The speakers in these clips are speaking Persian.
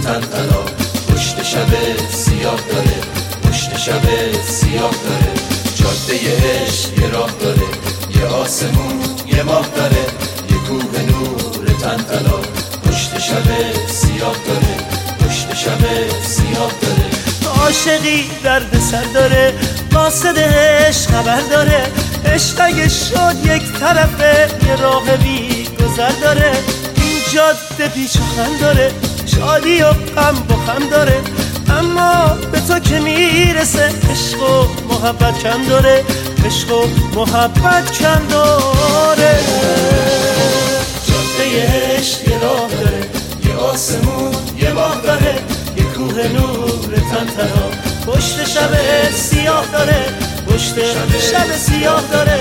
تن تلا، پشت شب سیاه داره، پشت شب سیاه داره. جاده عشق یه راه داره، یه آسمون یه ماه داره، یه کوه نور تن تلا، پشت شب سیاه داره، پشت شب سیاه داره. عاشقی درد سر داره، قاصد عشق خبر داره. عشق اگه شد یک طرفه، یه راه بی گذر داره. این جاده پیچ و خم داره، شادی و غم با هم داره. اما به تو که میرسه، عشق و محبت کم داره، عشق و محبت کم داره. جاده عشق یه راه داره، یه آسمون یه ماه داره، یه کوه نور تن تلا، پشت شب سیاه داره، پشت شب سیاه داره.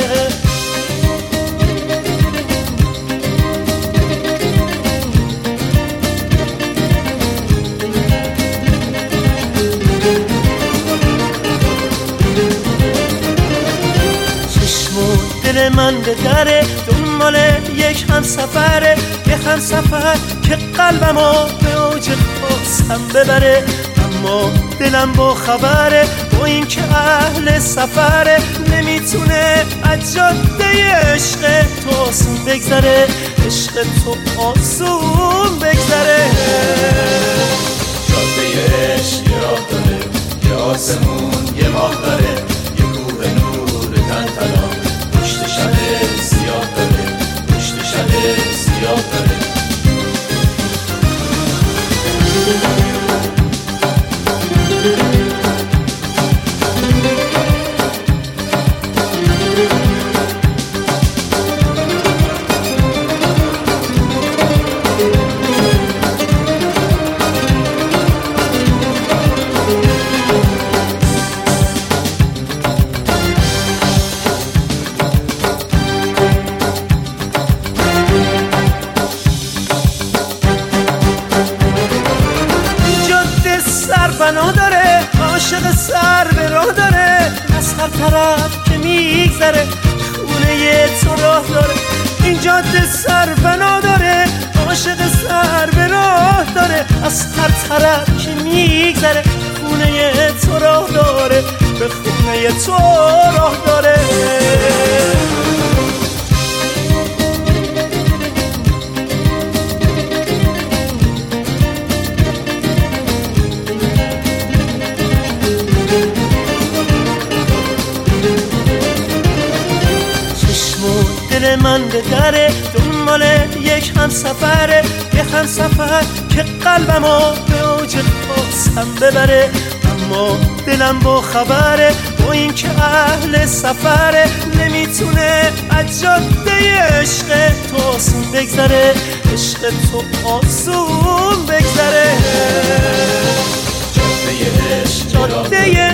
چشم و دل من به دره، دنبال یک همسفره، یک همسفر که قلبمو به اوج خواستم ببره. اما دلم با خبره، با این که اهل سفره، نمیتونه از جاده عشق تو آسون بگذره، عشق تو آسون بگذره. جاده عشق یه راه داره، یه آسمون یه ماه داره، یه کوه نور تن تلا، پشت شب سیاه داره، پشت شب سیاه داره. بنا داره، عاشق سر به راه داره، از هر طرف که میگذره خونه تو راه داره. این جاده سر بنا داره، عاشق سر به راه داره، از هر طرف که میگذره خونه تو راه داره، به خونه تو راه داره. دل من به دره، دنبال یک همسفره، یک همسفر که قلبمو به اوج خواستم ببره. اما دلم با خبره، با این که اهل سفره، نمیتونه از جاده عشق تو آسون بگذره، عشق تو آسون بگذره. جاده عشق جاده